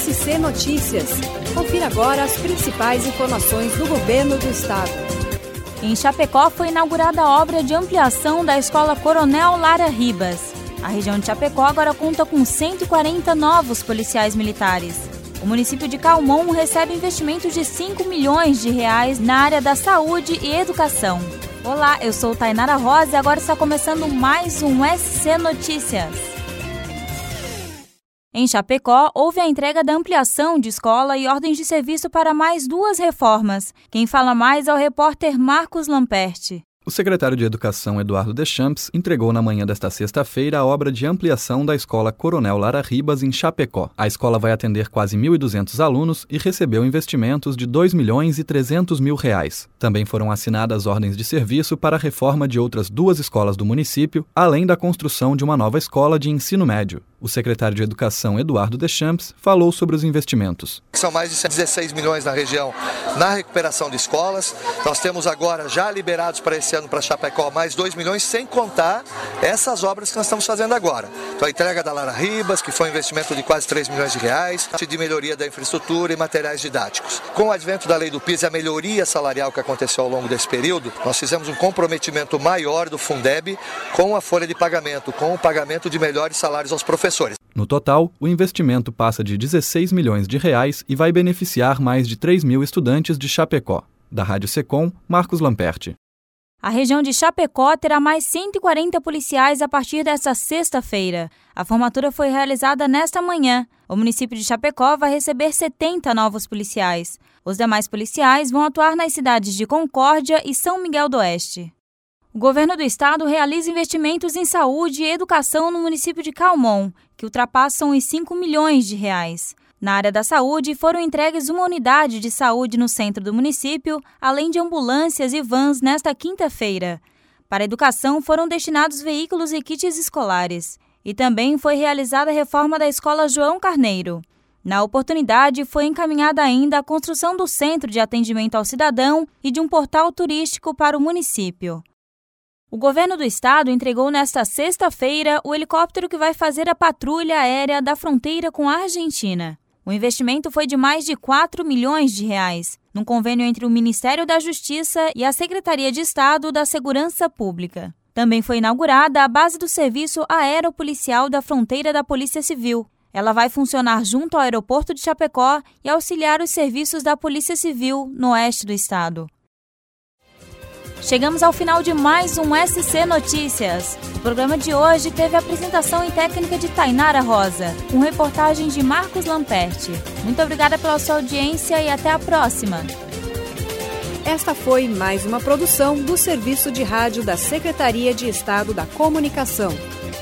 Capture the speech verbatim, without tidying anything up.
S C Notícias. Confira agora as principais informações do governo do estado. Em Chapecó foi inaugurada a obra de ampliação da Escola Coronel Lara Ribas. A região de Chapecó agora conta com cento e quarenta novos policiais militares. O município de Calmon recebe investimentos de cinco milhões de reais na área da saúde e educação. Olá, eu sou Tainara Rosa e agora está começando mais um S C Notícias. Em Chapecó, houve a entrega da ampliação de escola e ordens de serviço para mais duas reformas. Quem fala mais é o repórter Marcos Lamperti. O secretário de Educação, Eduardo Deschamps, entregou na manhã desta sexta-feira a obra de ampliação da Escola Coronel Lara Ribas, em Chapecó. A escola vai atender quase mil e duzentos alunos e recebeu investimentos de dois milhões e trezentos mil reais. Também foram assinadas ordens de serviço para a reforma de outras duas escolas do município, além da construção de uma nova escola de ensino médio. O secretário de Educação, Eduardo Deschamps, falou sobre os investimentos. São mais de dezesseis milhões na região na recuperação de escolas. Nós temos agora já liberados para esse ano para Chapecó mais dois milhões, sem contar essas obras que nós estamos fazendo agora. Então a entrega da Lara Ribas, que foi um investimento de quase três milhões de reais, de melhoria da infraestrutura e materiais didáticos. Com o advento da lei do piso e a melhoria salarial que aconteceu ao longo desse período, nós fizemos um comprometimento maior do Fundeb com a folha de pagamento, com o pagamento de melhores salários aos professores. No total, o investimento passa de dezesseis milhões de reais e vai beneficiar mais de três mil estudantes de Chapecó. Da Rádio Secom, Marcos Lamperti. A região de Chapecó terá mais cento e quarenta policiais a partir desta sexta-feira. A formatura foi realizada nesta manhã. O município de Chapecó vai receber setenta novos policiais. Os demais policiais vão atuar nas cidades de Concórdia e São Miguel do Oeste. O governo do estado realiza investimentos em saúde e educação no município de Calmon, que ultrapassam os cinco milhões de reais. Na área da saúde, foram entregues uma unidade de saúde no centro do município, além de ambulâncias e vans nesta quinta-feira. Para a educação, foram destinados veículos e kits escolares. E também foi realizada a reforma da Escola João Carneiro. Na oportunidade, foi encaminhada ainda a construção do Centro de Atendimento ao Cidadão e de um portal turístico para o município. O governo do estado entregou nesta sexta-feira o helicóptero que vai fazer a patrulha aérea da fronteira com a Argentina. O investimento foi de mais de quatro milhões de reais, num convênio entre o Ministério da Justiça e a Secretaria de Estado da Segurança Pública. Também foi inaugurada a base do Serviço Aeropolicial da Fronteira da Polícia Civil. Ela vai funcionar junto ao aeroporto de Chapecó e auxiliar os serviços da Polícia Civil no oeste do estado. Chegamos ao final de mais um S C Notícias. O programa de hoje teve a apresentação e técnica de Tainara Rosa, com reportagem de Marcos Lamperti. Muito obrigada pela sua audiência e até a próxima. Esta foi mais uma produção do Serviço de Rádio da Secretaria de Estado da Comunicação.